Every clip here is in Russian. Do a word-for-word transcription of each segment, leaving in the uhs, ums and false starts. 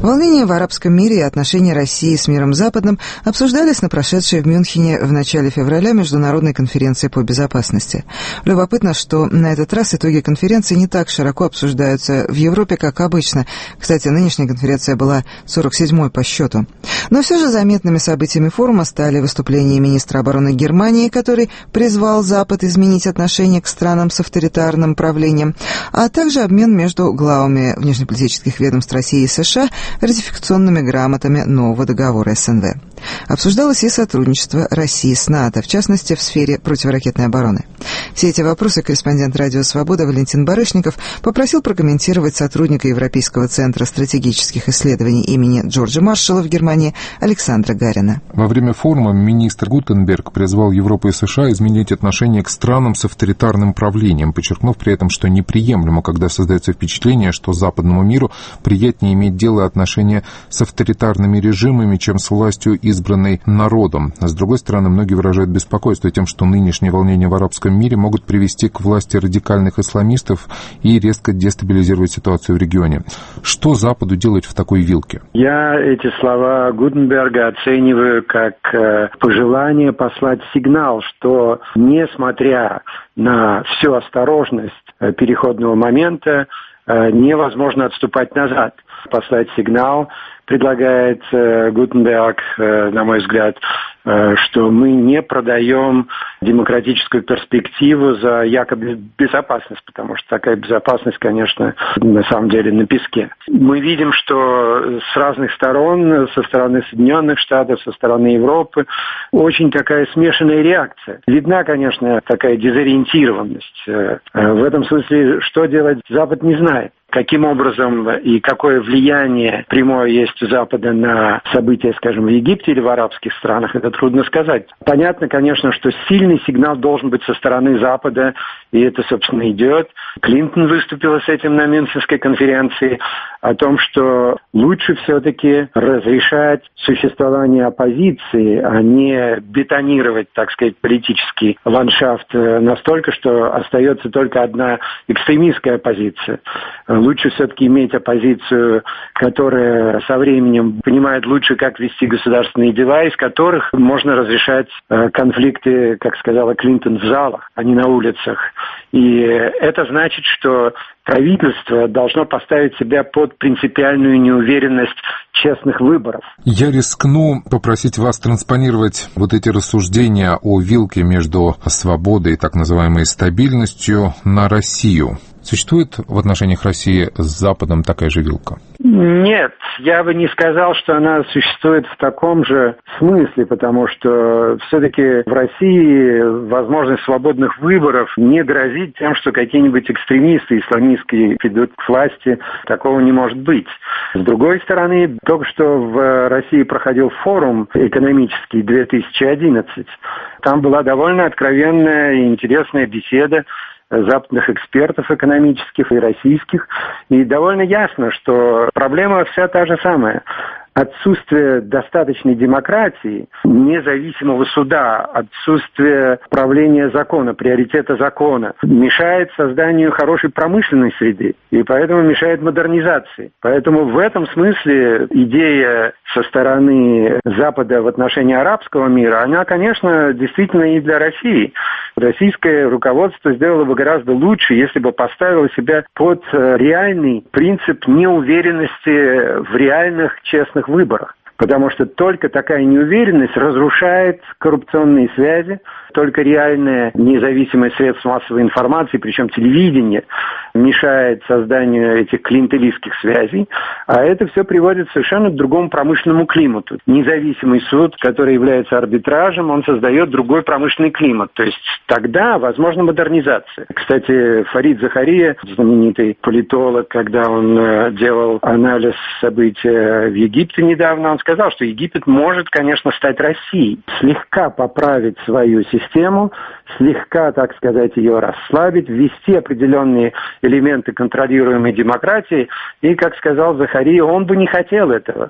Волнения в арабском мире и отношения России с миром западным обсуждались на прошедшей в Мюнхене в начале февраля международной конференции по безопасности. Любопытно, что на этот раз итоги конференции не так широко обсуждаются в Европе, как обычно. Кстати, нынешняя конференция была сорок седьмой по счету. Но все же заметными событиями форума стали выступления министра обороны Германии, который призвал Запад изменить отношение к странам с авторитарным правлением, а также обмен между главами внешнеполитических ведомств России и США ратификационными грамотами нового договора СНВ. Обсуждалось и сотрудничество России с НАТО, в частности, в сфере противоракетной обороны. Все эти вопросы корреспондент «Радио Свобода» Валентин Барышников попросил прокомментировать сотрудника Европейского центра стратегических исследований имени Джорджа Маршалла в Германии Александра Гарина. Во время форума министр Гутенберг призвал Европу и США изменить отношение к странам с авторитарным правлением, подчеркнув при этом, что неприемлемо, когда создается впечатление, что западному миру приятнее иметь дело отношения с авторитарными режимами, чем с властью, избранной народом. А с другой стороны, многие выражают беспокойство тем, что нынешние волнения в арабском мире могут привести к власти радикальных исламистов и резко дестабилизировать ситуацию в регионе. Что Западу делать в такой вилке? Я эти слова Гутенберга оцениваю как э, пожелание послать сигнал, что несмотря на всю осторожность э, переходного момента, э, невозможно отступать назад. Послать сигнал предлагает э, Гутенберг, э, на мой взгляд, э, что мы не продаем демократическую перспективу за якобы безопасность, потому что такая безопасность, конечно, на самом деле на песке. Мы видим, что с разных сторон, со стороны Соединенных Штатов, со стороны Европы, очень такая смешанная реакция. Видна, конечно, такая дезориентированность. В этом смысле, что делать, Запад не знает. Каким образом и какое влияние прямое есть у Запада на события, скажем, в Египте или в арабских странах, это трудно сказать. Понятно, конечно, что сильный сигнал должен быть со стороны Запада, и это, собственно, идет. Клинтон выступила с этим на Мюнхенской конференции о том, что лучше все-таки разрешать существование оппозиции, а не бетонировать, так сказать, политический ландшафт настолько, что остается только одна экстремистская оппозиция. Лучше все-таки иметь оппозицию, которая со временем понимает лучше, как вести государственные дела, из которых можно разрешать конфликты, как сказала Клинтон, в залах, а не на улицах. И это значит, что правительство должно поставить себя под принципиальную неуверенность честных выборов. Я рискну попросить вас транспонировать вот эти рассуждения о вилке между свободой и так называемой стабильностью на Россию. Существует в отношениях России с Западом такая же вилка? Нет, я бы не сказал, что она существует в таком же смысле, потому что все-таки в России возможность свободных выборов не грозит тем, что какие-нибудь экстремисты исламистские придут к власти. Такого не может быть. С другой стороны, только что в России проходил форум экономический две тысячи одиннадцать. Там была довольно откровенная и интересная беседа западных экспертов экономических и российских. И довольно ясно, что проблема вся та же самая. Отсутствие достаточной демократии, независимого суда, отсутствие правления закона, приоритета закона мешает созданию хорошей промышленной среды и поэтому мешает модернизации. Поэтому в этом смысле идея со стороны Запада в отношении арабского мира, она, конечно, действительно и для России. Российское руководство сделало бы гораздо лучше, если бы поставило себя под реальный принцип неуверенности в реальных честных выборах. Потому что только такая неуверенность разрушает коррупционные связи, только реальная независимость средств массовой информации, причем телевидение, мешает созданию этих клиентелистских связей, а это все приводит совершенно к другому промышленному климату. Независимый суд, который является арбитражем, он создает другой промышленный климат. То есть тогда возможна модернизация. Кстати, Фарид Захария, знаменитый политолог, когда он делал анализ событий в Египте недавно, он сказал, что Египет может, конечно, стать Россией, слегка поправить свою систему, слегка, так сказать, ее расслабить, ввести определенные элементы контролируемой демократии. И, как сказал Захария, он бы не хотел этого.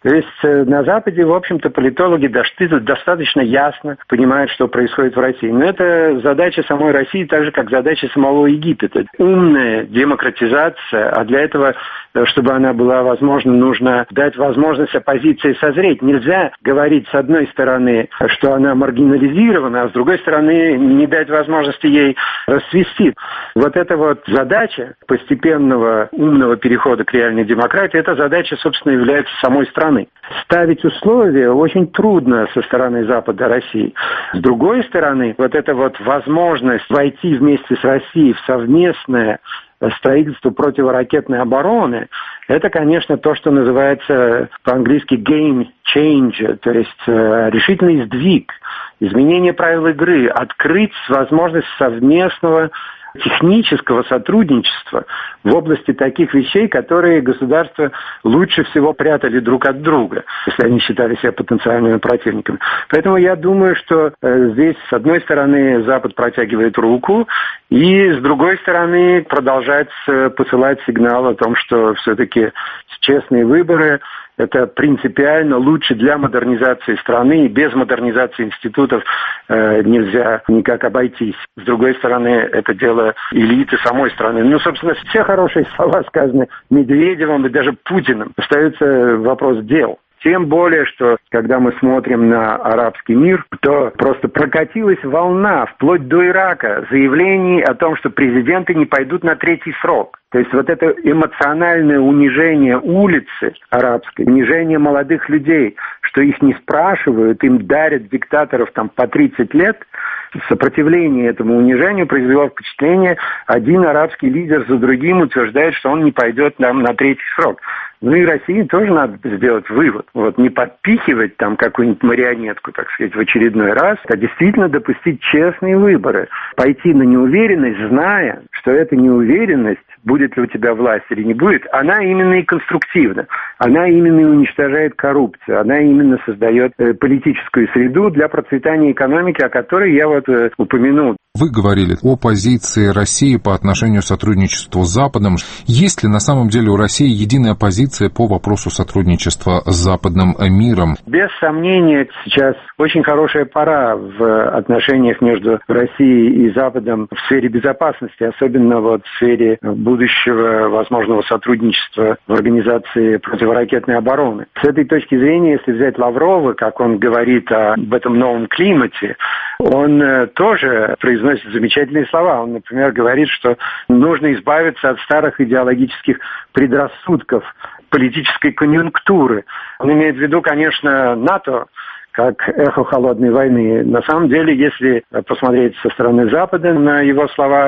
То есть на Западе, в общем-то, политологи достаточно ясно понимают, что происходит в России. Но это задача самой России, так же, как задача самого Египта. Умная демократизация, а для этого, чтобы она была возможна, нужно дать возможность оппозиции созреть. Нельзя говорить, с одной стороны, что она маргинализирована, а с другой стороны, не дать возможности ей расцвести. Вот эта вот задача постепенного умного перехода к реальной демократии, эта задача, собственно, является самой страны. Ставить условия очень трудно со стороны Запада России. С другой стороны, вот эта вот возможность войти вместе с Россией в совместное строительство противоракетной обороны, это, конечно, то, что называется по-английски game changer, то есть э, решительный сдвиг, изменение правил игры, открыть возможность совместного технического сотрудничества в области таких вещей, которые государства лучше всего прятали друг от друга, если они считали себя потенциальными противниками. Поэтому я думаю, что э, здесь, с одной стороны, Запад протягивает руку, и, с другой стороны, продолжает э, посылать сигнал о том, что все-таки честные выборы — это принципиально лучше для модернизации страны, и без модернизации институтов э, нельзя никак обойтись. С другой стороны, это дело элиты самой страны. Ну, собственно, все хорошие слова сказаны Медведевым и даже Путиным. Остается вопрос дел. Тем более, что когда мы смотрим на арабский мир, то просто прокатилась волна, вплоть до Ирака, заявлений о том, что президенты не пойдут на третий срок. То есть вот это эмоциональное унижение улицы арабской, унижение молодых людей, что их не спрашивают, им дарят диктаторов там по тридцать лет, сопротивление этому унижению произвело впечатление, один арабский лидер за другим утверждает, что он не пойдет нам на третий срок. Ну и России тоже надо сделать вывод. Вот не подпихивать там какую-нибудь марионетку, так сказать, в очередной раз, а действительно допустить честные выборы. Пойти на неуверенность, зная, что эта неуверенность, будет ли у тебя власть или не будет, она именно и конструктивна. Она именно и уничтожает коррупцию. Она именно создает э, политическую среду для процветания экономики, о которой я вот э, упомянул. Вы говорили о позиции России по отношению к сотрудничеству с Западом. Есть ли на самом деле у России единая позиция по вопросу сотрудничества с западным миром? Без сомнения, сейчас очень хорошая пора в отношениях между Россией и Западом в сфере безопасности, особенно вот в сфере будущего возможного сотрудничества в организации противоракетной обороны. С этой точки зрения, если взять Лаврова, как он говорит об этом новом климате, он тоже произносит замечательные слова. Он, например, говорит, что нужно избавиться от старых идеологических предрассудков, политической конъюнктуры. Он имеет в виду, конечно, НАТО, как эхо холодной войны. На самом деле, если посмотреть со стороны Запада на его слова,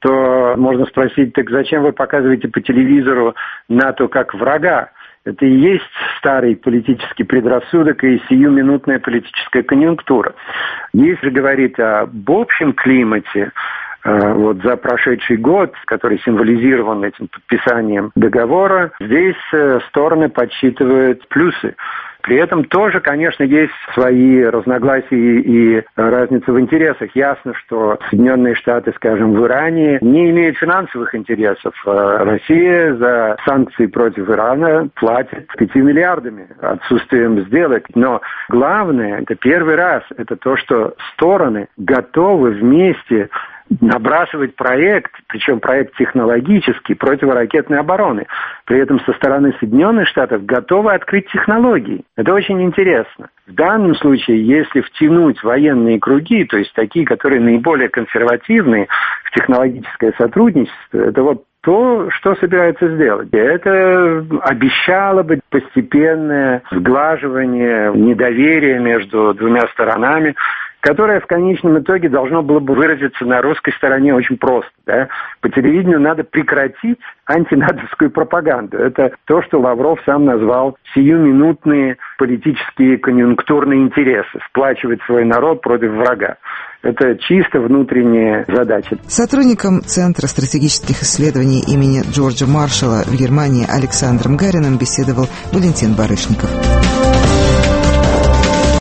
то можно спросить, так зачем вы показываете по телевизору НАТО как врага? Это и есть старый политический предрассудок и сиюминутная политическая конъюнктура. Если говорить об общем климате, вот за прошедший год, который символизирован этим подписанием договора, здесь стороны подсчитывают плюсы. При этом тоже, конечно, есть свои разногласия и разница в интересах. Ясно, что Соединенные Штаты, скажем, в Иране не имеют финансовых интересов. Россия за санкции против Ирана платит пятью миллиардами, отсутствием сделок. Но главное, это первый раз, это то, что стороны готовы вместе набрасывать проект, причем проект технологический, противоракетной обороны. При этом со стороны Соединенных Штатов готовы открыть технологии. Это очень интересно. В данном случае, если втянуть военные круги, то есть такие, которые наиболее консервативные в технологическое сотрудничество, это вот то, что собирается сделать. И это обещало быть постепенное сглаживание недоверия между двумя сторонами, которое в конечном итоге должно было бы выразиться на русской стороне очень просто. Да? По телевидению надо прекратить антинатовскую пропаганду. Это то, что Лавров сам назвал сиюминутные политические конъюнктурные интересы. Сплачивать свой народ против врага. Это чисто внутренняя задача. Сотрудником Центра стратегических исследований имени Джорджа Маршалла в Германии Александром Гариным беседовал Валентин Барышников.